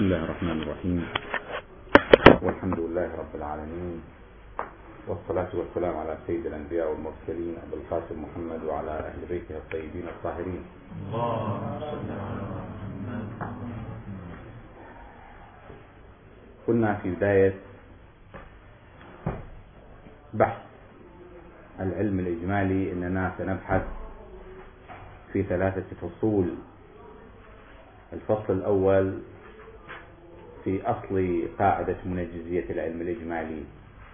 بسم الله الرحمن الرحيم، والحمد لله رب العالمين، والصلاة والسلام على سيد الأنبياء والمرسلين أبي القاسم محمد وعلى أهل بيته الطيبين الطاهرين. قلنا في بداية بحث العلم الإجمالي أننا سنبحث في 3 فصول. الفصل الأول في أصل قاعدة منجزية العلم الإجمالي،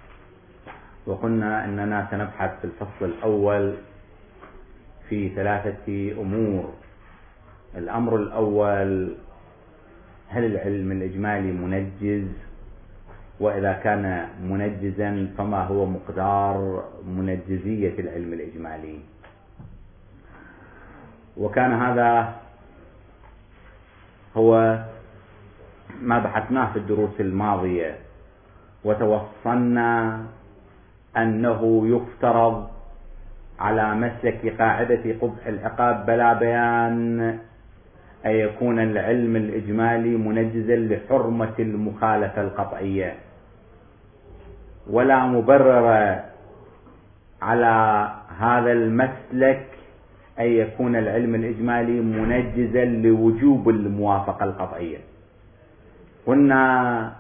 وقلنا أننا سنبحث في الفصل الأول في 3 أمور. الأمر الأول: هل العلم الإجمالي منجز؟ وإذا كان منجزا فما هو مقدار منجزية العلم الإجمالي؟ وكان هذا هو ما بحثناه في الدروس الماضية، وتوصلنا أنه يفترض على مسلك قاعدة قبح العقاب بلا بيان أن يكون العلم الإجمالي منجزا لحرمة المخالفة القطعية، ولا مبرر على هذا المسلك أن يكون العلم الإجمالي منجزا لوجوب الموافقة القطعية. قلنا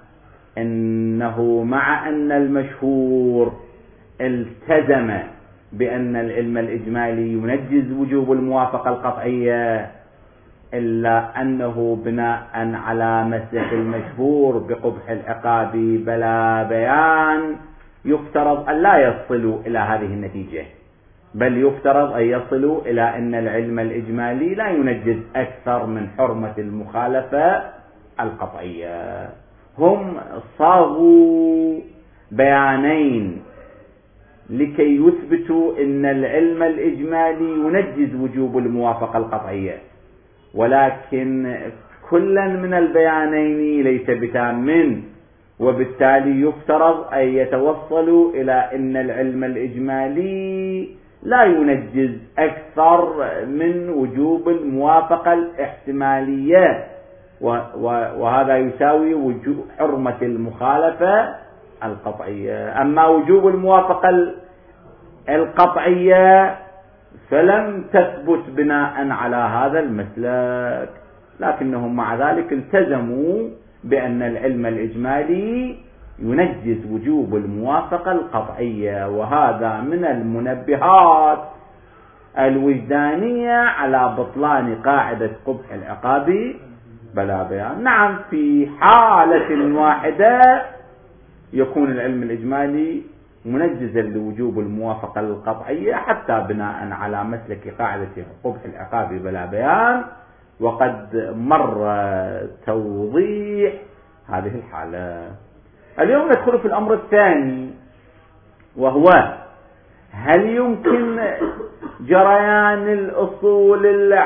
إنه مع أن المشهور التزم بأن العلم الإجمالي ينجز وجوب الموافقة القطعية، إلا أنه بناء على مسلك المشهور بقبح العقاب بلا بيان يفترض أن لا يصلوا إلى هذه النتيجة، بل يفترض أن يصلوا إلى أن العلم الإجمالي لا ينجز أكثر من حرمة المخالفة القطعية. هم صاغوا بيانين لكي يثبتوا أن العلم الإجمالي ينجز وجوب الموافقة القطعية، ولكن كلا من البيانين ليس بتام، وبالتالي يفترض أن يتوصلوا إلى أن العلم الإجمالي لا ينجز أكثر من وجوب الموافقة الاحتمالية، وهذا يساوي وجوب حرمة المخالفة القطعية. أما وجوب الموافقة القطعية فلم تثبت بناء على هذا المسلك، لكنهم مع ذلك التزموا بأن العلم الإجمالي ينجز وجوب الموافقة القطعية، وهذا من المنبهات الوجدانية على بطلان قاعدة قبح العقاب بلا بيان. نعم، في حالة واحدة يكون العلم الإجمالي منجزا لوجوب الموافقة القطعية حتى بناء على مسلك قاعدة قبح العقاب بلا بيان، وقد مر توضيح هذه الحالة. اليوم ندخل في الأمر الثاني، وهو: هل يمكن جريان الأصول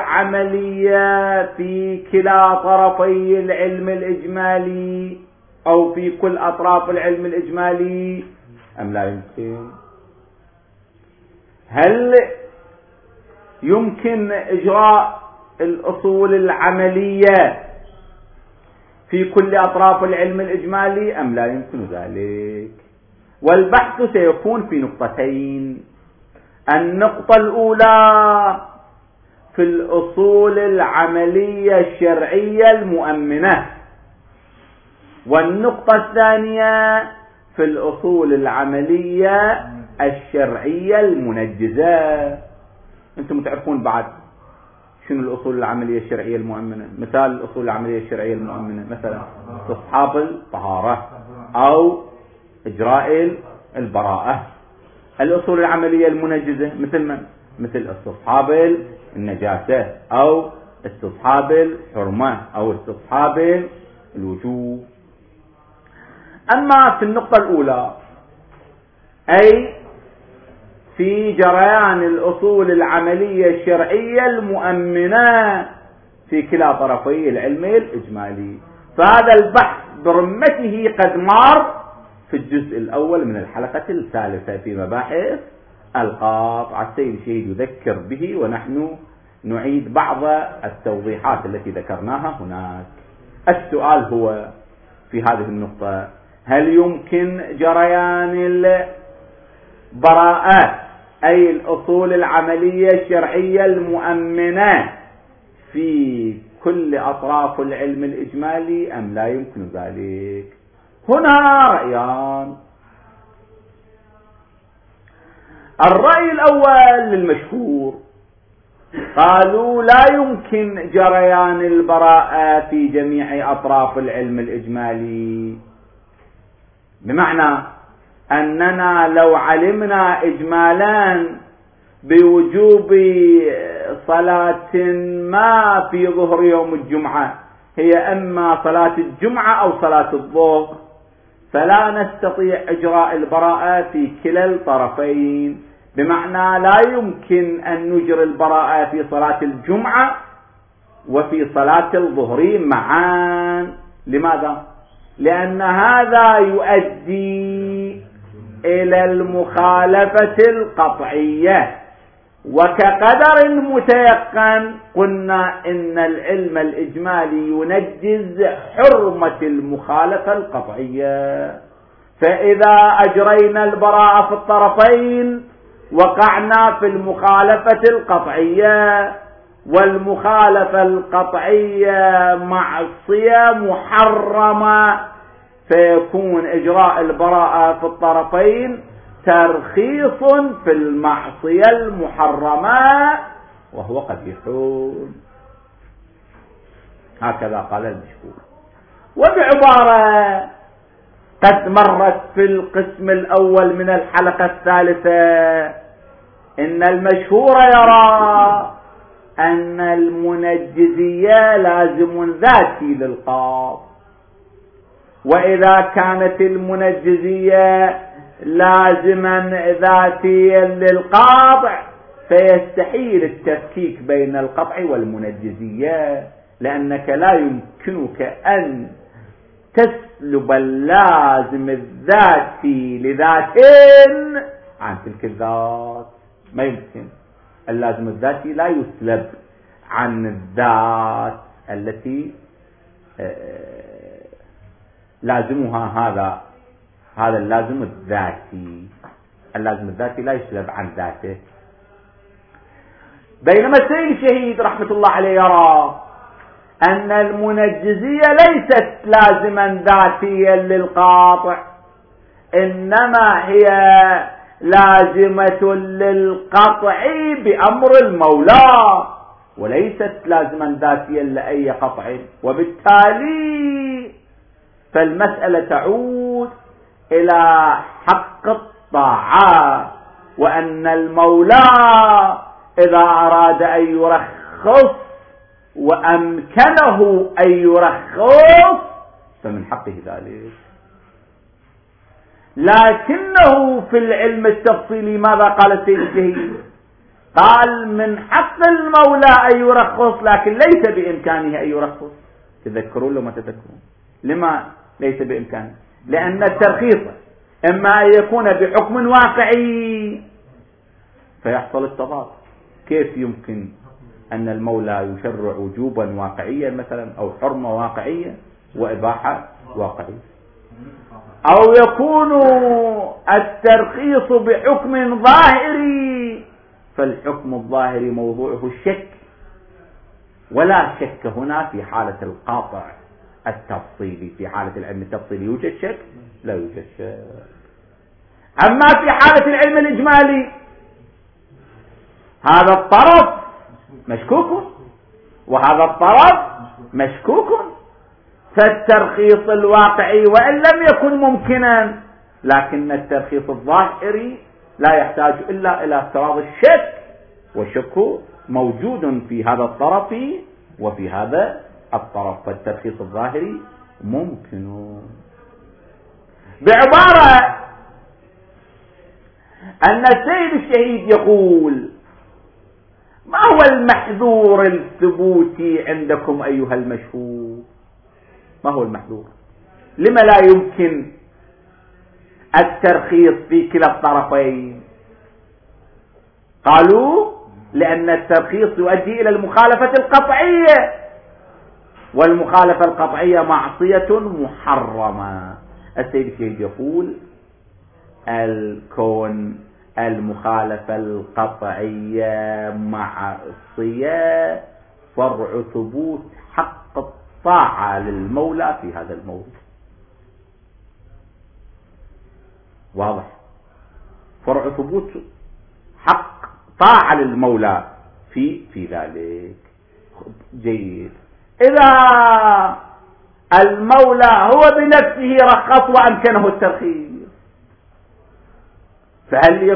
العملية في كلا طرفي العلم الإجمالي أو في كل أطراف العلم الإجمالي أم لا يمكن؟ هل يمكن إجراء الأصول العملية في كل أطراف العلم الإجمالي أم لا يمكن ذلك؟ والبحث سيكون في نقطتين: النقطة الأولى في الأصول العملية الشرعية المؤمنة، والنقطة الثانية في الأصول العملية الشرعية المنجزة. أنتم تعرفون بعد شنو الأصول العملية الشرعية المؤمنة؟ مثال الأصول العملية الشرعية المؤمنة مثلا استصحاب الطهارة أو إجراء البراءة. الأصول العملية المنجزة مثل من؟ مثل استصحاب النجاسة أو استصحاب الحرمة أو استصحاب الوجوب. أما في النقطة الأولى، أي في جريان الأصول العملية الشرعية المؤمنة في كلا طرفي العلم الإجمالي، فهذا البحث برمته قد مر في الجزء الأول من الحلقة الثالثة في مباحث القاطع. السيد الشهيد يذكر به ونحن نعيد بعض التوضيحات التي ذكرناها هناك. السؤال هو في هذه النقطة: هل يمكن جريان البراءات أي الأصول العملية الشرعية المؤمنة في كل أطراف العلم الإجمالي أم لا يمكن ذلك؟ هنا رأيان. الرأي الأول للمشهور، قالوا لا يمكن جريان البراءة في جميع أطراف العلم الإجمالي، بمعنى أننا لو علمنا إجمالا بوجوب صلاة ما في ظهر يوم الجمعة هي أما صلاة الجمعة أو صلاة الظهر، فلا نستطيع إجراء البراءة في كلا الطرفين، بمعنى لا يمكن أن نجري البراءة في صلاة الجمعة وفي صلاة الظهر معا. لماذا؟ لأن هذا يؤدي إلى المخالفة القطعية، وكقدر متيقن قلنا إن العلم الإجمالي ينجز حرمة المخالفة القطعية، فإذا أجرينا البراءة في الطرفين وقعنا في المخالفة القطعية، والمخالفة القطعية معصية محرمة، فيكون إجراء البراءة في الطرفين ترخيص في المعصية المحرمة وهو قبيح. هكذا قال المشهور. وبعبارة قد مرت في القسم الأول من الحلقة الثالثة، إن المشهور يرى أن المنجزية لازم ذاتي للقاض، وإذا كانت المنجزية لازما ذاتيا للقاطع فيستحيل التفكيك بين القطع والمنجزية، لأنك لا يمكنك أن تسلب اللازم الذاتي لذات عن تلك الذات. ما يمكن، اللازم الذاتي لا يسلب عن الذات التي لازمها هذا اللازم الذاتي. اللازم الذاتي لا يسلب عن ذاته. بينما السيد الشهيد رحمة الله عليه يرى أن المنجزية ليست لازما ذاتيا للقاطع، إنما هي لازمة للقطع بأمر المولى، وليست لازما ذاتيا لأي قطع، وبالتالي فالمسألة تعود إلى حق الطاعة، وأن المولى إذا أراد أن يرخص وأمكنه أن يرخص فمن حقه ذلك. لكنه في العلم التفصيلي ماذا قال السيد الشهيد؟ قال من حق المولى أن يرخص، لكن ليس بإمكانه أن يرخص. تذكرون لما تذكرون لما ليس بإمكانه؟ لأن الترخيص إما أن يكون بحكم واقعي فيحصل التضاد. كيف يمكن أن المولى يشرع وجوبا واقعيا مثلا أو حرمة واقعية وإباحة واقعية، أو يكون الترخيص بحكم ظاهري فالحكم الظاهري موضوعه الشك، ولا شك هنا في حالة القاطع التفصيلي. في حالة العلم التفصيلي يوجد شك؟ لا يوجد شك. أما في حالة العلم الإجمالي هذا الطرف مشكوك وهذا الطرف مشكوك، فالترخيص الواقعي وإن لم يكن ممكنا، لكن الترخيص الظاهري لا يحتاج إلا إلى افتراض الشك، والشك موجود في هذا الطرف وفي هذا الطرف، فالترخيص الظاهري ممكن. بعبارة أن السيد الشهيد يقول: ما هو المحذور الثبوتي عندكم أيها المشهور؟ ما هو المحذور؟ لما لا يمكن الترخيص في كلا الطرفين؟ قالوا: لأن الترخيص يؤدي إلى المخالفة القطعية، والمخالفة القطعية معصية محرمة. السيد الشهيد يقول الكون المخالفة القطعية معصية فرع ثبوت حق الطاعة للمولى في هذا الموضوع. واضح؟ فرع ثبوت حق طاعة للمولى في ذلك. جيد. إذا المولى هو بنفسه رخص وأمكنه الترخيص، فهل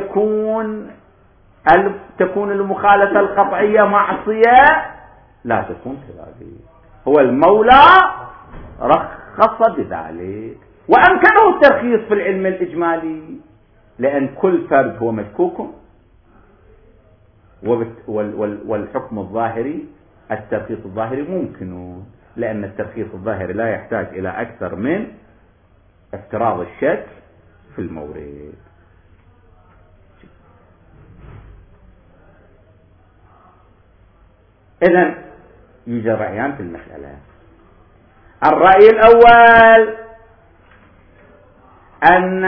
تكون المخالفة القطعية معصية؟ لا تكون كذلك. هو المولى رخص بذلك وأمكنه الترخيص في العلم الإجمالي، لأن كل فرد هو مشكوك، والحكم الظاهري الترخيص الظاهري ممكن، لأن الترخيص الظاهري لا يحتاج إلى أكثر من افتراض الشك في المورد. إذن يوجد رأيان في المسألة. الرأي الأول أن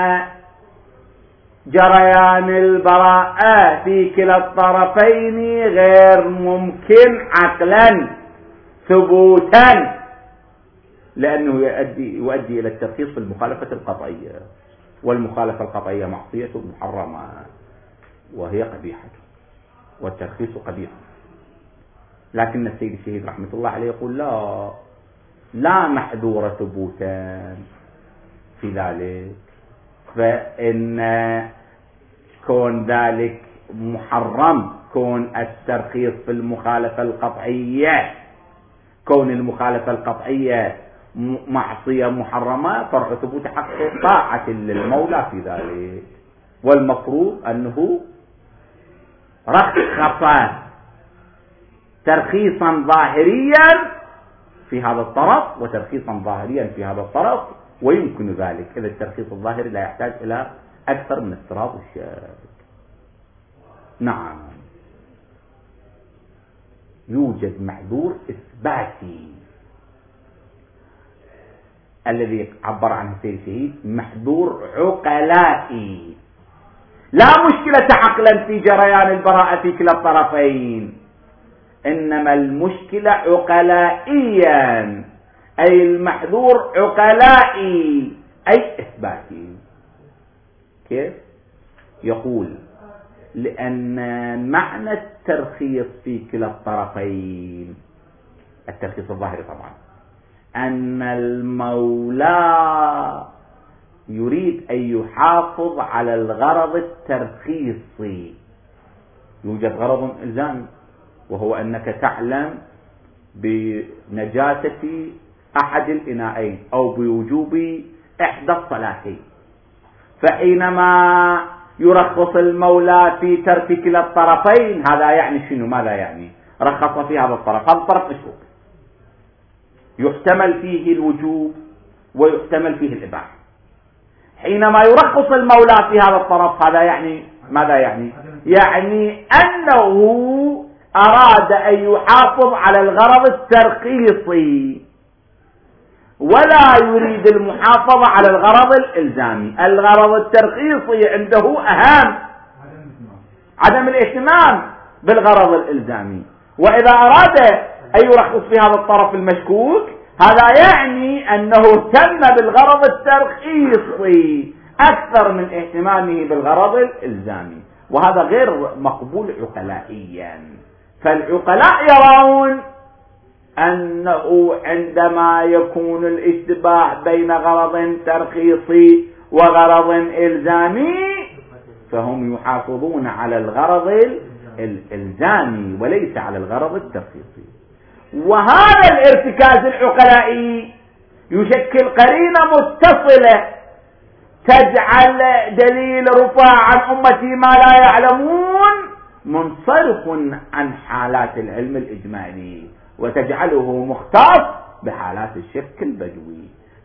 جريان البراءة في كلا الطرفين غير ممكن عقلا ثبوتا، لأنه يؤدي إلى الترخيص في المخالفة القطعية، والمخالفة القطعية معصية محرمة وهي قبيحة، والترخيص قبيح. لكن السيد الشهيد رحمة الله عليه يقول لا محذور ثبوتا في ذلك، فإن كون ذلك محرم، كون الترخيص في المخالفة القطعية، كون المخالفة القطعية معصية محرمة فرع ثبوت حق طاعة للمولى في ذلك، والمفروض أنه رخص ترخيصا ظاهريا في هذا الطرف وترخيصا ظاهريا في هذا الطرف، ويمكن ذلك إذا الترخيص الظاهري لا يحتاج إلى أكثر من افتراض الشك. نعم، يوجد محذور إثباتي الذي عبر عنه السيد الشهيد محذور عقلائي. لا مشكلة عقلا في جريان البراءة في كلا الطرفين، إنما المشكلة عقلائيا، أي المحذور عقلائي أي إثباتي. كيف؟ يقول لأن معنى الترخيص في كلا الطرفين، الترخيص الظاهري طبعا، أن المولى يريد أن يحافظ على الغرض الترخيصي. يوجد غرض إلزامي، وهو أنك تعلم بنجاسة أحد الإناءين أو بوجوب إحدى الصلاتين، فحينما يرخص المولى في ترك كلا الطرفين هذا يعني شنو؟ ماذا يعني؟ رخص في هذا الطرف، هذا الطرف مشكوك، يحتمل فيه الوجوب ويحتمل فيه الإباحة. حينما يرخص المولى في هذا الطرف هذا يعني ماذا يعني؟ يعني أنه أراد أن يحافظ على الغرض الترخيصي ولا يريد المحافظة على الغرض الإلزامي. الغرض الترخيصي عنده أهم، عدم الاهتمام بالغرض الإلزامي. وإذا أراد أن يرخص في هذا الطرف المشكوك هذا يعني أنه اهتم بالغرض الترخيصي أكثر من اهتمامه بالغرض الإلزامي، وهذا غير مقبول عقلائيا. فالعقلاء يرون أنه عندما يكون الاشتباه بين غرض ترخيصي وغرض إلزامي فهم يحافظون على الغرض الإلزامي وليس على الغرض الترخيصي. وهذا الارتكاز العقلائي يشكل قرينة متصلة تجعل دليل رفع عن أمتي ما لا يعلمون منصرف عن حالات العلم الإجمالي وتجعله مختص بحالات الشك البدوي.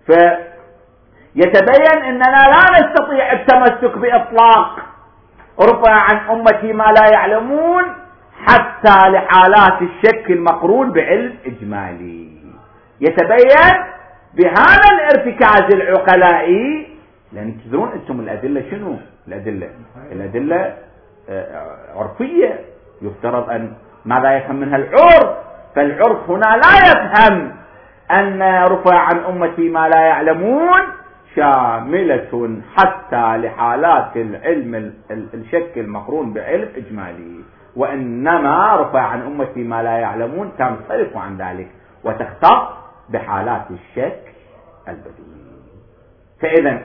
فيتبين أننا لا نستطيع التمسك بإطلاق رفع عن أمتي ما لا يعلمون حتى لحالات الشك المقرون بعلم إجمالي. يتبين بهذا الارتكاز العقلائي، لأن تدرون أنتم الأدلة شنو؟ الأدلة عرفية، يفترض أن ماذا يفهم منها العرف، فالعرف هنا لا يفهم أن رفع عن أمتي ما لا يعلمون شاملة حتى لحالات العلم الشك المقرون بعلم إجمالي، وإنما رفع عن أمتي ما لا يعلمون تنصرف عن ذلك وتختص بحالات الشك البديهي. فإذا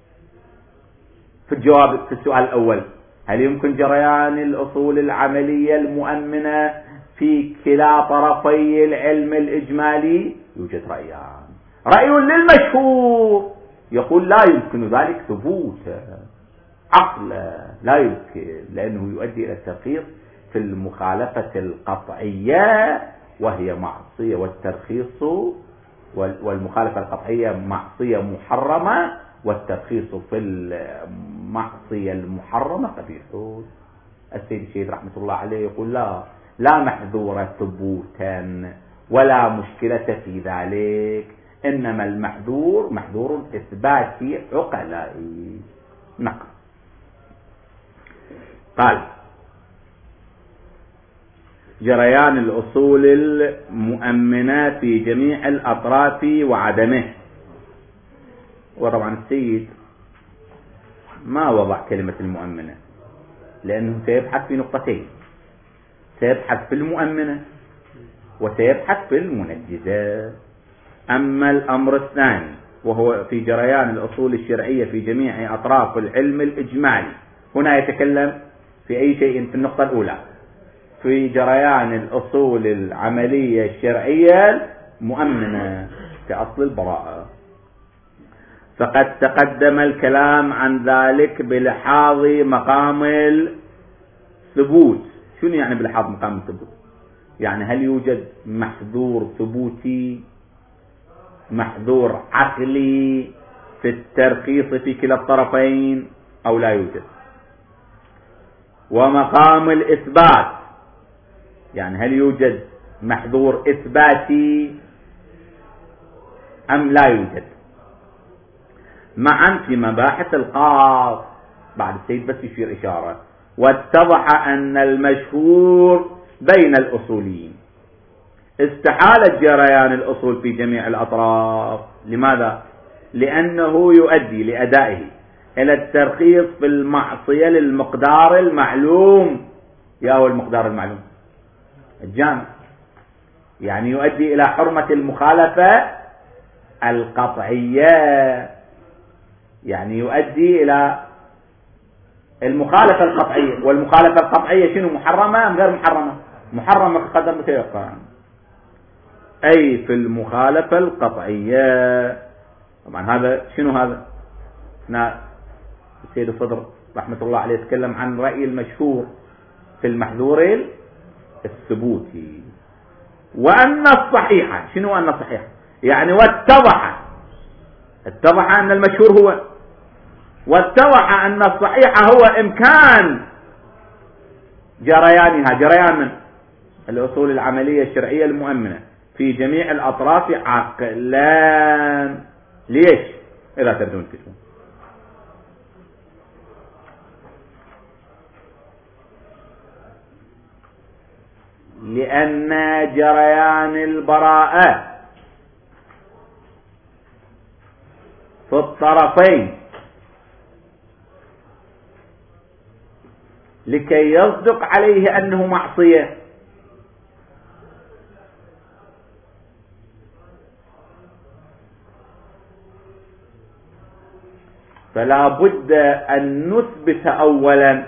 في الجواب في السؤال الأول، هل يمكن جريان الأصول العملية المؤمنة في كلا طرفي العلم الإجمالي؟ يوجد رأيان. رأي للمشهور يقول لا يمكن ذلك ثبوتا عقلا، لا يمكن، لأنه يؤدي إلى الترخيص في المخالفة القطعية وهي معصية، والترخيص والمخالفة القطعية معصية محرمة، والترخيص في المعصية المحرمة قبيح. السيد الشهيد رحمة الله عليه يقول لا محذور ثبوتا ولا مشكلة في ذلك، إنما المحذور محذور إثباتي عقلائي. نقل قال جريان الأصول المؤمنة في جميع الأطراف وعدمه. وطبعا السيد ما وضع كلمة المؤمنة، لأنه سيبحث في نقطتين، سيبحث في المؤمنة وسيبحث في المنجزة. أما الأمر الثاني وهو في جريان الأصول الشرعية في جميع أطراف العلم الإجمالي، هنا يتكلم في أي شيء في النقطة الأولى في جريان الأصول العملية الشرعية مؤمنة كأصل البراءة، فقد تقدم الكلام عن ذلك بلحاظ مقام الثبوت. شنو يعني بلحاظ مقام الثبوت؟ يعني هل يوجد محذور ثبوتي، محذور عقلي في الترخيص في كلا الطرفين أو لا يوجد؟ ومقام الإثبات، يعني هل يوجد محذور إثباتي أم لا يوجد؟ معا في مباحث القاص. بعد السيد بس يشير إشارة، واتضح أن المشهور بين الأصوليين استحالة جريان الأصول في جميع الأطراف. لماذا؟ لأنه يؤدي لأدائه إلى الترخيص في المعصية للمقدار المعلوم. يا هو المقدار المعلوم الجامع، يعني يؤدي إلى حرمة المخالفة القطعية، يعني يؤدي إلى المخالفة القطعية. والمخالفة القطعية شنو؟ محرمة أم غير محرمة؟ محرمة قدر متيقن، أي في المخالفة القطعية. طبعا هذا شنو؟ هذا هنا السيد الصدر رحمة الله عليه يتكلم عن رأي المشهور في المحذور الثبوتي. وأن الصحيحة شنو؟ أن الصحيحة يعني واتضح أن المشهور هو، واتضح أن الصحيح هو إمكان جريانها، جريان من الأصول العملية الشرعية المؤمنة في جميع الأطراف عقلا. ليش؟ إذا تردون تكتبون، لأن جريان البراءة في الطرفين لكي يصدق عليه أنه معصية فلا بد أن نثبت أولا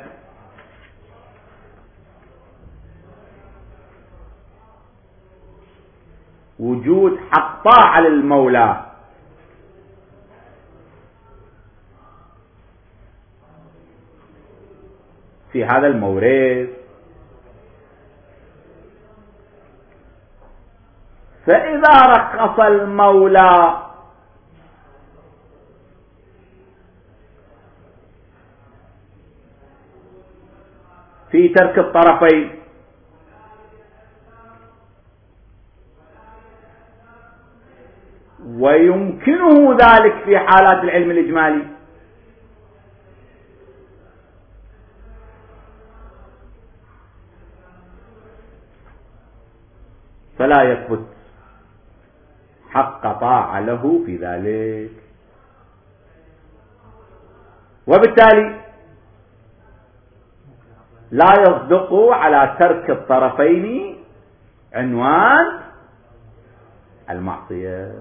وجود حق طاعة للمولى في هذا المورد. فإذا رخص المولى في ترك الطرفين ويمكنه ذلك في حالات العلم الإجمالي. فلا يثبت حق طاعة له في ذلك، وبالتالي لا يصدق على ترك الطرفين عنوان المعصية.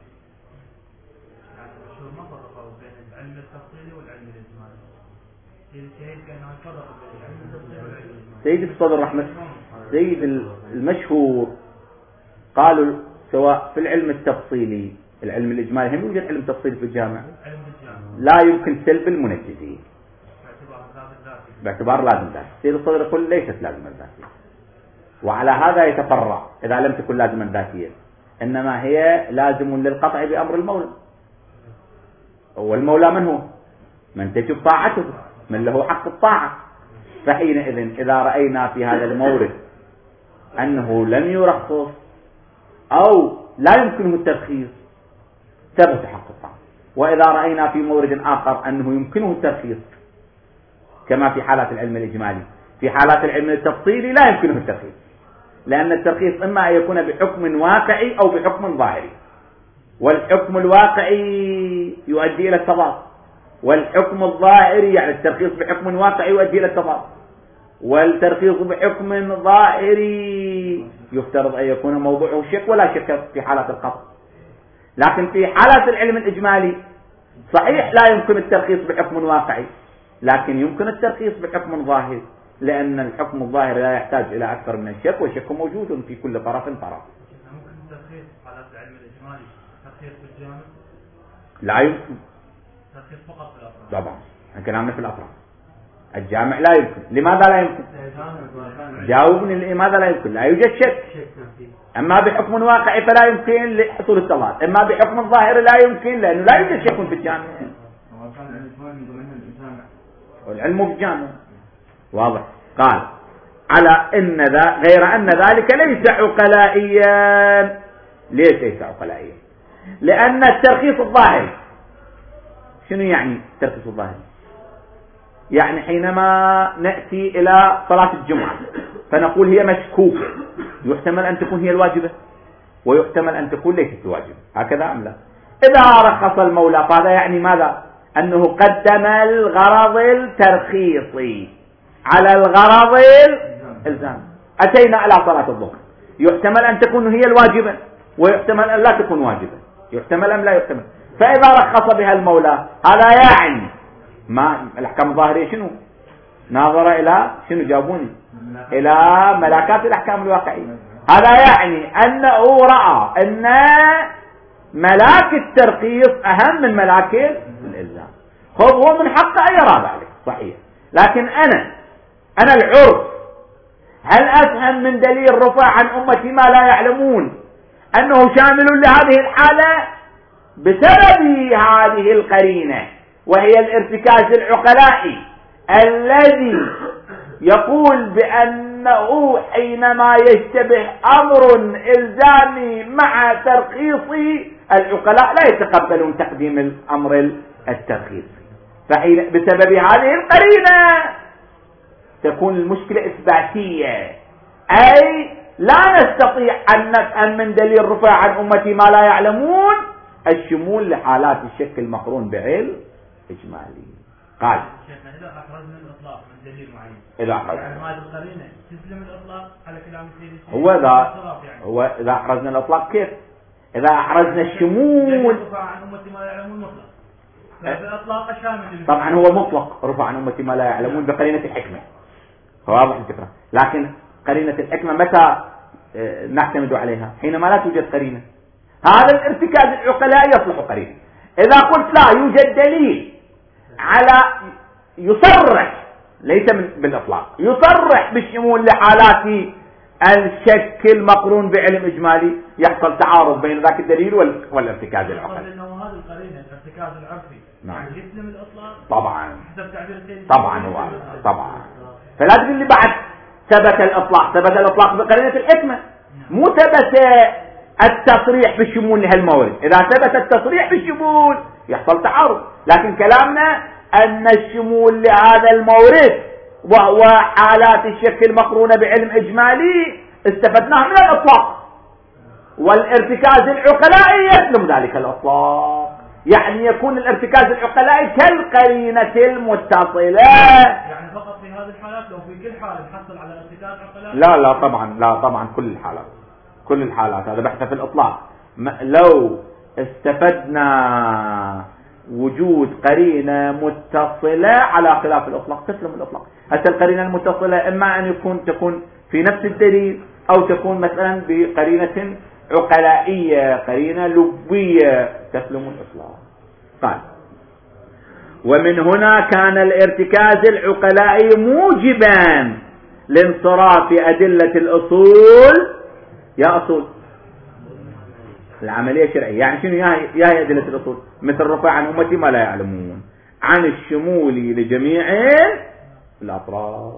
سيد الصدر رحمة سيد المشهور قالوا سواء في العلم التفصيلي العلم الإجمالي، هم يوجد علم تفصيلي في الجامعة، لا يمكن سلب المنجزين باعتبار لازم ذاتي. سيد الصدر يقول ليست لازمة ذاتية، وعلى هذا يتفرع إذا لم تكن لازما ذاتية، إنما هي لازم للقطع بأمر المولى. والمولى من هو؟ من تجب طاعته، من له حق الطاعة. فحينئذ إذا رأينا في هذا المورد أنه لم يرخص أو لا يمكنه الترخيص ثبت حق الطاعة، وإذا رأينا في مورد آخر أنه يمكنه الترخيص كما في حالات العلم الإجمالي، في حالات العلم التفصيلي لا يمكنه الترخيص، لأن الترخيص إما أن يكون بحكم واقعي أو بحكم ظاهري، والحكم الواقعي يؤدي إلى التضاد، والحكم الظاهري يعني الترخيص بحكم واقعي يؤدي إلى التضاد، والترخيص بحكم ظاهري يفترض أن يكون موضوعه شك ولا شك في حالات القطع. لكن في حالات العلم الإجمالي صحيح لا يمكن الترخيص بحكم واقعي، لكن يمكن الترخيص بحكم ظاهر، لأن الحكم الظاهر لا يحتاج إلى أكثر من الشك، والشك موجود في كل طرف. ممكن الترخيص حالات العلم الإجمالي ترخيص بالجامع؟ لا يمكن ترخيص فقط في الأفراد. طبعا كلامنا في الأفراد. الجامع لا يمكن. لماذا لا يمكن؟ جاوبني لماذا لا يمكن. لا يوجد شك، أما بحكم واقعي فلا يمكن لحصول التضاد، أما بحكم ظاهر لا يمكن لأنه لا يوجد شك في الجامع، والعلم في الجامع واضح. قال على إن غير أن ذلك ليس عقلائيا. ليش ليس عقلائيا؟ لأن الترخيص الظاهري، شنو يعني الترخيص الظاهري؟ يعني حينما نأتي إلى صلاة الجمعة فنقول هي مشكوكة، يحتمل أن تكون هي الواجبة ويحتمل أن تكون ليست الواجبة، هكذا أم لا؟ إذا رخص المولى فهذا يعني ماذا؟ أنه قدم الغرض الترخيصي على الغرض الإلزامي. أتينا على صلاة الظهر، يحتمل أن تكون هي الواجبة ويحتمل أن لا تكون واجبة، يحتمل أم لا يحتمل. فإذا رخص بها المولى هذا يعني ما الأحكام الظاهرية شنو؟ ناظر إلى شنو؟ جابوني إلى ملاكات الأحكام الواقعية. هذا يعني أنه رأى أن ملاك الترخيص أهم من ملاك الإلزام. هو من حقه أن يرى ذلك صحيح، لكن أنا العرف هل أفهم من دليل رفع عن أمتي ما لا يعلمون أنه شامل لهذه الحالة بسبب هذه القرينة، وهي الارتكاز العقلائي الذي يقول بأنه حينما يشتبه أمر إلزامي مع ترخيصي العقلاء لا يتقبلون تقديم الأمر الترخيصي. فحين بسبب هذه القرينة تكون المشكلة إثباتية، أي لا نستطيع أن نفهم من دليل رفع عن أمتي ما لا يعلمون الشمول لحالات الشك المقرون بعلم إجمالي. قال إذا أخرجنا الإطلاق من دليل معين، إذا أخرجنا يعني هذه القرينة تسلم الإطلاق على كلام سيدي. هو إذا أخرجنا الإطلاق كيف؟ إذا أخرجنا الشمول رفع عن أمتي ما لا يعلمون مطلق، فالإطلاق شامل. طبعا هو مطلق رفع عن أمتي ما لا يعلمون بقرينة الحكمة، واضح الفكرة. لكن قرينة الحكمة متى نعتمد عليها؟ حينما لا توجد قرينة. هذا الارتكاز العقلاء يصلح قرينة. إذا قلت لا يوجد دليل على يصرح ليس بالإطلاق، يصرح بالشمول لحالات الشك المقرون بعلم إجمالي، يحصل تعارض بين ذاك الدليل والارتكاز العقلي. لأنه هذه القرينة الارتكاز العرفي نعم يسلم الإطلاق طبعا حسب تعبير سيدي. طبعا فلا تقول لي بعد ثبت الإطلاق، ثبت الإطلاق بقرينة الحكمة، مو ثبت التصريح بالشمول لهالمورد. إذا ثبت التصريح بالشمول يحصل تعارض، لكن كلامنا أن الشمول لهذا المورد وهو حالات الشك المقرونة بعلم إجمالي استفدناه من الإطلاق، والارتكاز العقلائي يسلم ذلك الإطلاق، يعني يكون الارتكاز العقلائي كالقرينة المتصلة. يعني فقط في هذه الحالات، لو في كل حالة نحصل على ارتكاز عقلائي؟ لا طبعا كل الحالات هذا بحث في الإطلاق. لو استفدنا وجود قرينة متصلة على خلاف الإطلاق تسلم الإطلاق. هذه القرينة المتصلة إما أن تكون في نفس الدليل، أو تكون مثلا بقرينة عقلائية، قرينة لبية، تسلم الإطلاق. طيب، ومن هنا كان الارتكاز العقلائي موجبا لانصراف أدلة الأصول. يا أصول العملية الشرعية، يعني شنو يا أدلة الأصول؟ مثل رفع عن أمتي ما لا يعلمون، عن الشمول لجميع الأطراف.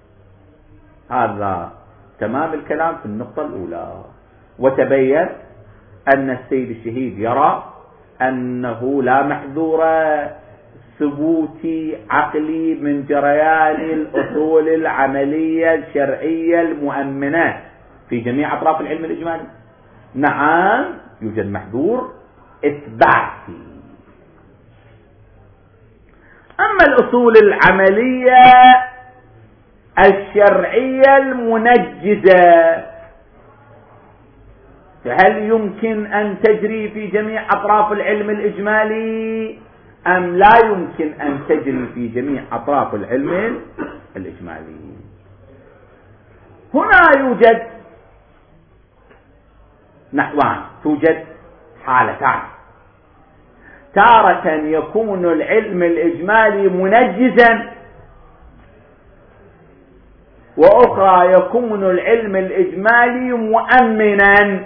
هذا تمام الكلام في النقطة الأولى. وتبين أن السيد الشهيد يرى أنه لا محذور ثبوت عقلي من جريان الأصول العملية الشرعية المؤمنة في جميع أطراف العلم الإجمالي. نعم يوجد محذور إثباتي. أما الأصول العملية الشرعية المنجزة فهل يمكن أن تجري في جميع أطراف العلم الإجمالي أم لا يمكن أن تجري في جميع أطراف العلم الإجمالي؟ هنا يوجد نحوان، توجد حالتان. تارة يكون العلم الإجمالي منجزا، وأخرى يكون العلم الإجمالي مؤمنا.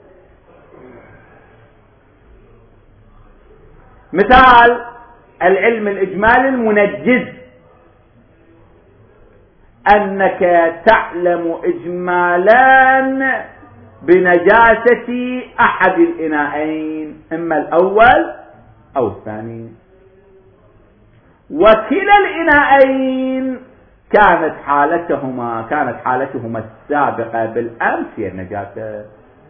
مثال العلم الإجمالي المنجز: أنك تعلم إجمالا بنجاسة أحد الإناءين، إما الأول أو الثاني، وكلا الإناءين كانت حالتهما السابقة بالأمس هي النجاسة.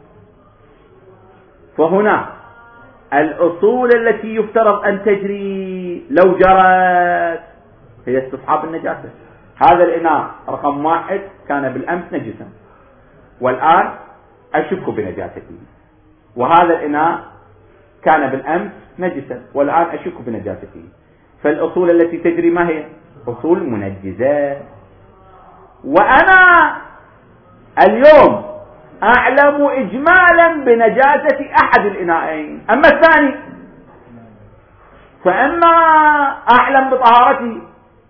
فهنا الأصول التي يفترض أن تجري لو جرت هي استصحاب النجاسة. هذا الإناء رقم 1 كان بالأمس نجسا والآن أشك بنجاسته، وهذا الإناء كان بالأمس نجسا والآن أشك بنجاسته. فالأصول التي تجري ما هي؟ أصول منجزة. وأنا اليوم أعلم إجمالا بنجاسة أحد الإناءين، أما الثاني فإما أعلم بطهارته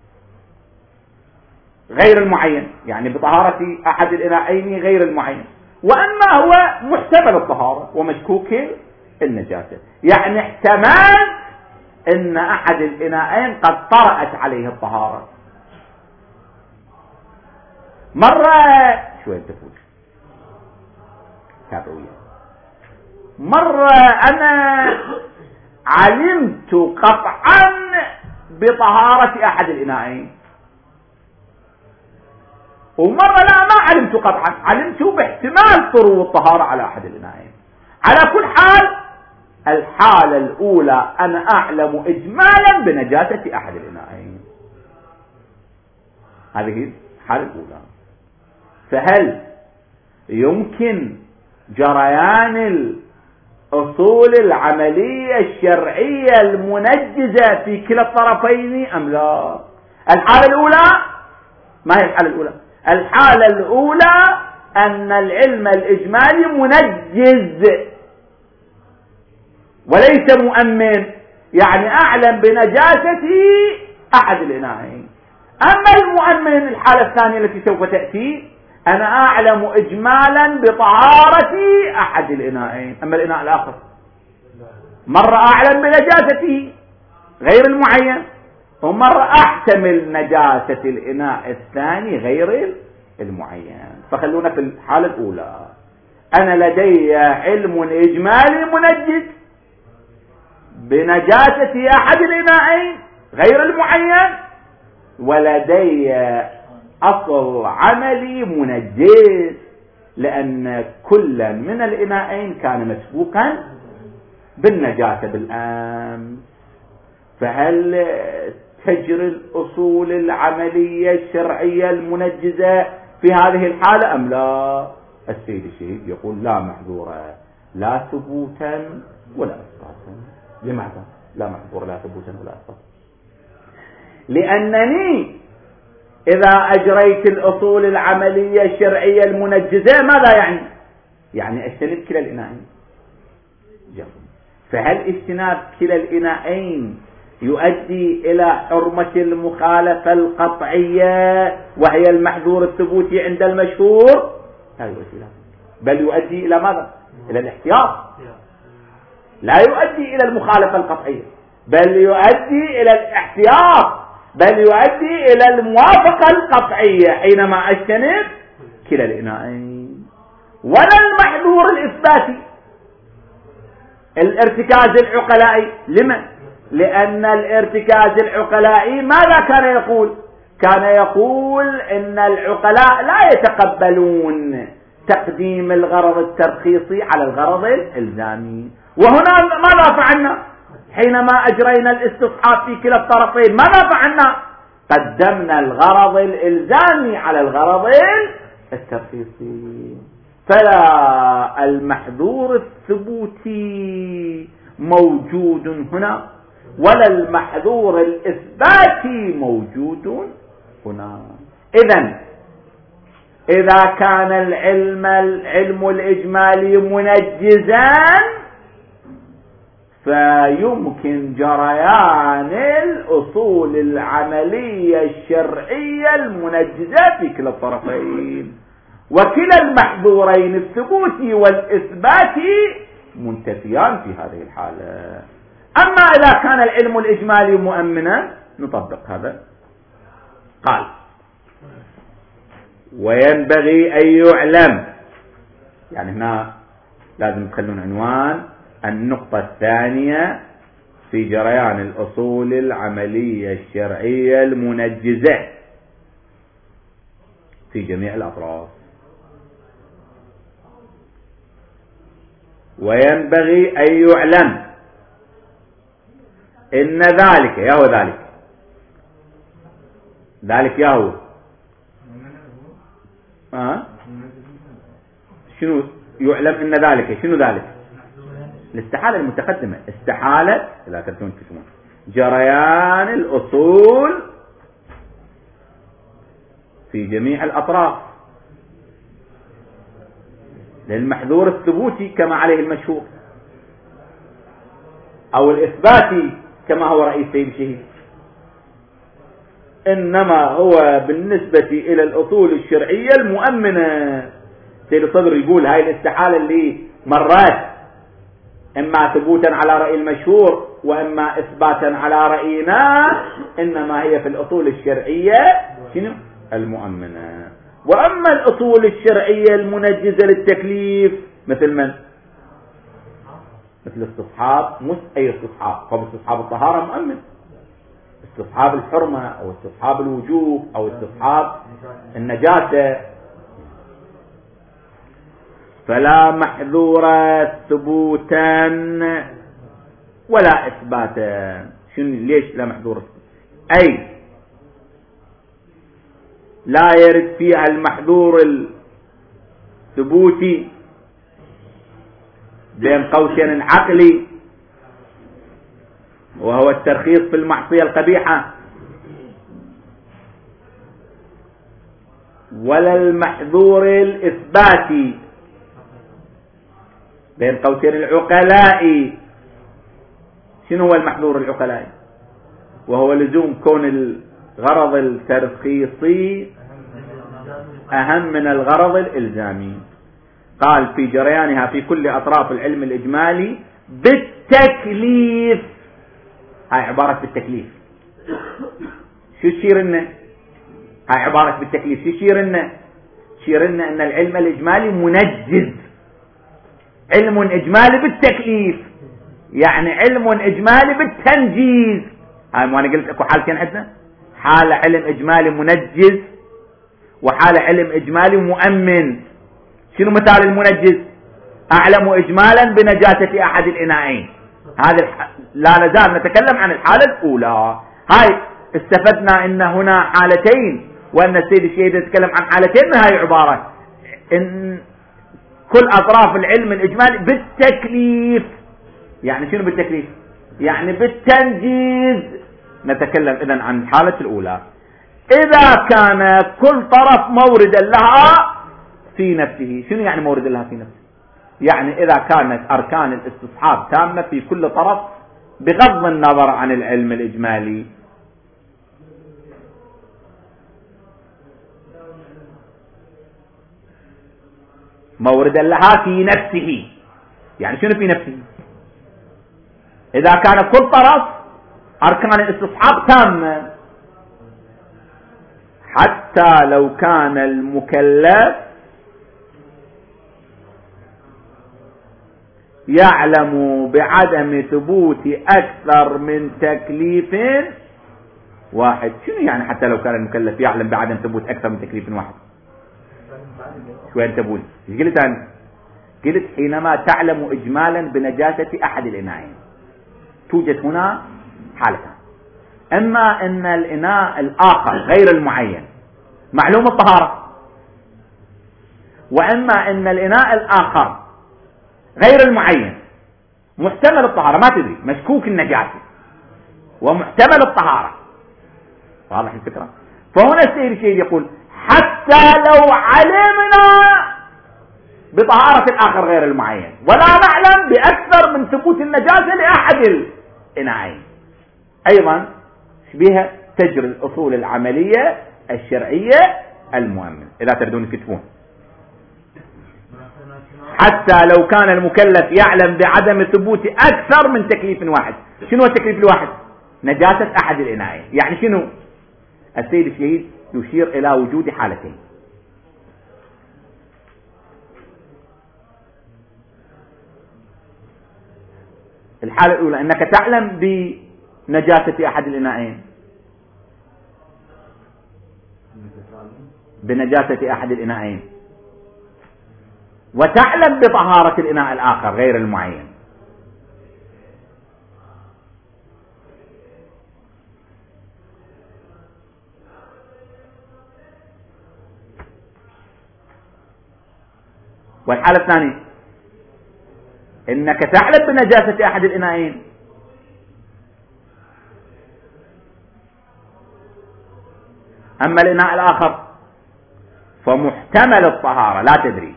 غير المعين، يعني بطهارة أحد الإناءين غير المعين، وأما هو محتمل الطهارة ومشكوك النجاسة، يعني احتمال أن أحد الإناءين قد طرأت عليه الطهارة. مرة شوية تفوت تابعية، مرة أنا علمت قطعا بطهارة أحد الإناءين، ومرة لا ما علمت قطعا، علمت باحتمال طرو الطهارة على أحد الإناءين. على كل حال الحالة الأولى أنا أعلم إجمالا بنجاسة أحد الإناءين، هذه الحالة الأولى. فهل يمكن جريان الأصول العملية الشرعية المنجزة في كلا الطرفين أم لا؟ الحالة الأولى ما هي الحالة الأولى؟ الحالة الأولى أن العلم الإجمالي منجز وليس مؤمن، يعني أعلم بنجاسة أحد الإناءين. أما المؤمن الحالة الثانية التي سوف تأتي، أنا أعلم إجمالا بطهارة أحد الإناءين، أما الإناء الآخر مرة أعلم بنجاسته غير المعين، ومرة أحتمل نجاسة الإناء الثاني غير المعين. فخلونا في الحالة الأولى، أنا لدي علم إجمالي منجز بنجاسة أحد الإناءين غير المعين، ولدي أصل عملي منجز لأن كل من الإناءين كان مسبوقا بالنجاسة بالأمس. فهل تجري الأصول العملية الشرعية المنجزة في هذه الحالة أم لا؟ السيد الشهيد يقول لا محظورة، لا ثبوتا ولا إثباتا. لماذا لا محظورة لا ثبوتا ولا إثباتا؟ لأنني إذا أجريت الأصول العملية الشرعية المنجزة ماذا يعني اجتنب كلا الإناءين. فهل اجتناب كلا الإناءين يؤدي إلى حرمة المخالفة القطعية وهي المحظور الثبوتي عند المشهور؟ لا يؤدي، بل يؤدي إلى ماذا؟ إلى الاحتياط، لا يؤدي إلى المخالفة القطعية، بل يؤدي إلى الاحتياط، بل يؤدي إلى الموافقة القطعية حينما أجتنب كلا الإناءين. ولا المحظور الإثباتي الارتكاز العقلائي. لمن؟ لأن الارتكاز العقلائي ماذا كان يقول؟ كان يقول إن العقلاء لا يتقبلون تقديم الغرض الترخيصي على الغرض الإلزامي. وهنا ماذا فعلنا حينما أجرينا الاستصحاب في كلا الطرفين؟ ماذا فعلنا؟ قدمنا الغرض الإلزامي على الغرض الترخيصي. فلا المحظور الثبوتي موجود هنا ولا المحظور الإثباتي موجود هنا. إذا كان العلم الإجمالي منجزا فيمكن جريان الأصول العملية الشرعية المنجزة في كلا الطرفين، وكلا المحظورين الثبوتي والإثباتي منتفيان في هذه الحالة. أما إذا كان العلم الإجمالي مؤمنا نطبق هذا. قال وينبغي أن يعلم، يعني هنا لازم تخلون عنوان النقطة الثانية في جريان الأصول العملية الشرعية المنجزة في جميع الأطراف. وينبغي أن يعلم إن ذلك يا هو ذلك يا هو شنو يعلم إن ذلك؟ شنو ذلك؟ الاستحالة المتقدمة، استحالة إذا كنتم تسمون جريان الأصول في جميع الأطراف للمحظور الثبوتي كما عليه المشهور أو الإثباتي كما هو رأي السيد الشهيد، إنما هو بالنسبة إلى الأصول الشرعية المؤمنة. سيد الصدر يقول هاي الاستحالة اللي مرات إما ثبوتا على رأي المشهور وإما إثباتا على رأينا، إنما هي في الأصول الشرعية شنو؟ المؤمنة. وأما الأصول الشرعية المنجزة للتكليف مثل من؟ مثل استصحاب، مش أي استصحاب، فاستصحاب الطهارة مؤمن، استصحاب الحرمة أو استصحاب الوجوب أو استصحاب النجاسة. فلا محظور ثبوتا ولا إثباتا. ليش لا محظور؟ أي لا يرد فيها المحظور الثبوتي بين قوسين العقلي وهو الترخيص في المعصية القبيحة، ولا المحظور الإثباتي بين قوسين العقلاء. شنو هو المحظور العقلاء؟ وهو لزوم كون الغرض الترخيصي أهم من الغرض الإلزامي. قال في جريانها في كل أطراف العلم الإجمالي بالتكليف. هاي عبارة بالتكليف. شو تشير لنا؟ هاي عبارة بالتكليف شو تشير لنا؟ تشير لنا أن العلم الإجمالي منجز علم إجمالي بالتكليف، يعني علم إجمالي بالتنجيز. هاي ما أنا قلت أكو حالتين عندنا، حالة علم إجمالي منجز وحالة علم إجمالي مؤمن. شنو مثال المنجز؟ أعلم إجمالا بنجاسة أحد الإناءين. هذا لا نزال نتكلم عن الحالة الأولى. هاي استفدنا إن هنا حالتين، وأن السيد الشهيد يتكلم عن حالتين من هاي العبارة، إن كل أطراف العلم الإجمالي بالتكليف. يعني شنو بالتكليف؟ يعني بالتنجيز. نتكلم إذن عن الحالة الأولى، إذا كان كل طرف موردا لها في نفسه. شنو يعني مورد لها في نفسه؟ يعني إذا كانت أركان الاستصحاب تامة في كل طرف بغض النظر عن العلم الإجمالي. موردا لها في نفسه، يعني شنو في نفسه؟ إذا كان كل طرف أركان الاستصحاب تامة، حتى لو كان المكلف يعلم بعدم ثبوت أكثر من تكليف واحد. شنو يعني حتى لو كان المكلف يعلم بعدم ثبوت أكثر من تكليف واحد؟ شو أنت تقول؟ ايش قلت أنا؟ قلت حينما تعلم إجمالا بنجاسة أحد الإناءين توجد هنا حالتان، اما ان الاناء الاخر غير المعين معلوم الطهارة، واما ان الاناء الاخر غير المعين محتمل الطهارة، ما تدري، مشكوك النجاسة ومحتمل الطهارة. واضح الفكرة؟ فهنا السيد الشهيد يقول حتى لو علمنا بطهارة الاخر غير المعين ولا نعلم باكثر من ثبوت النجاسة لاحد الاناءين، ايضا بها تجري الأصول العملية الشرعية المؤمنة. إذا تريدون تكتبون حتى لو كان المكلف يعلم بعدم ثبوت أكثر من تكليف واحد. شنو التكليف الواحد؟ نجاسة أحد الإناءين. يعني شنو؟ السيد الشهيد يشير إلى وجود حالتين. الحالة الأولى أنك تعلم بنجاسة أحد الإناءين، بنجاسة أحد الإناءين، وتعلم بطهارة الإناء الآخر غير المعين. والحالة الثانية إنك تعلم بنجاسة أحد الإناءين أما الإناء الآخر فمحتمل الطهارة لا تدري.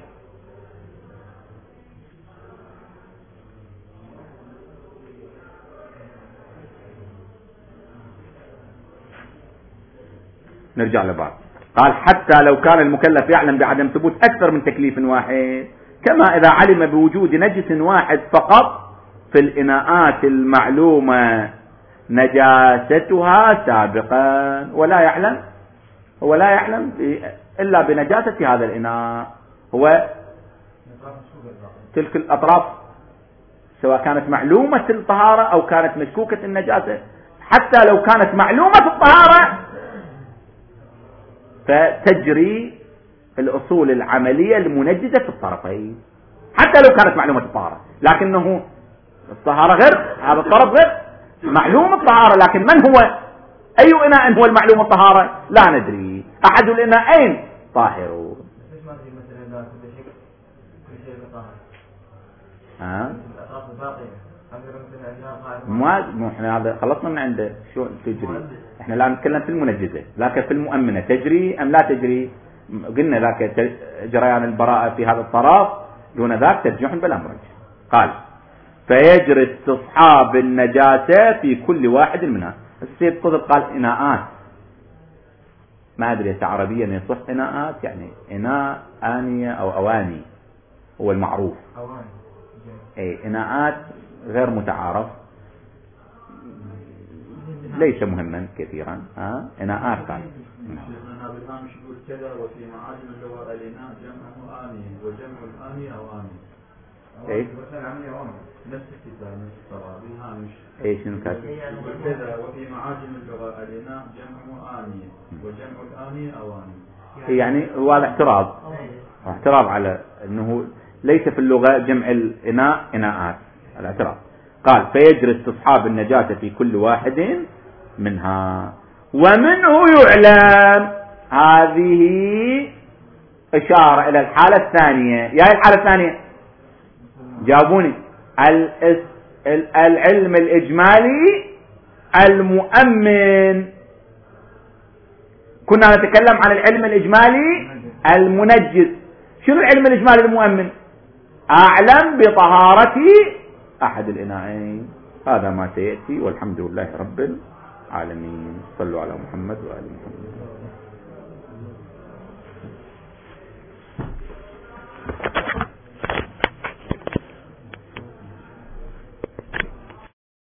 نرجع لبعض. قال حتى لو كان المكلف يعلم بعدم ثبوت أكثر من تكليف واحد، كما إذا علم بوجود نجس واحد فقط في الإناءات المعلومة نجاستها سابقا هو لا يعلم إلا بنجاسة هذا الإناء، هو تلك الأطراف سواء كانت معلومة الطهارة أو كانت مشكوكة النجاسة. حتى لو كانت معلومة الطهارة فتجري الأصول العملية المنجزة في الطرفين، حتى لو كانت معلومة الطهارة، لكنه الطهارة غير، هذا الطرف غير معلوم الطهارة، لكن من هو؟ أي إناء هو المعلوم الطهارة؟ لا ندري، أحد الإناءين طاهرون. ما احنا هذا خلصنا من عنده. شو تجري؟ احنا لا نتكلم في المنجزة، لكن في المؤمنة تجري أم لا تجري؟ قلنا ذاك جريان البراءة في هذا الطرف، دون ذاك ترجح بلا مرجح. قال فيجري استصحاب النجاسة في كل واحد منها. السيد قطب قال إناءات، ما أدري عربيا يصح إناءات، يعني إناء آنية أو أواني هو المعروف. أي إناءات غير متعارف ليس مهما كثيرا. إناءات قال بالهامش يقول كذا وفي معاجم اللغة الإناء جمعه آني وجمع الآني أواني. ايش نفس الكتاب نفس الصوابي هامش ايش كاتب؟ وكذا وفي معاجم اللغة الإناء جمع آنية وجمع الآنية أواني. يعني هو هذا اعتراض على انه ليس في اللغة جمع الإناء إناءات، الاعتراض. قال فيجري استصحاب النجاة في كل واحد منها ومنه يعلم. هذه إشارة إلى الحالة الثانية. يا الحالة الثانية جابوني العلم الإجمالي المؤمن. كنا نتكلم عن العلم الإجمالي المنجز. شنو العلم الإجمالي المؤمن؟ أعلم بطهارة أحد الإناءين. هذا ما سيأتي والحمد لله رب العالمين. صلوا على محمد وآل محمد.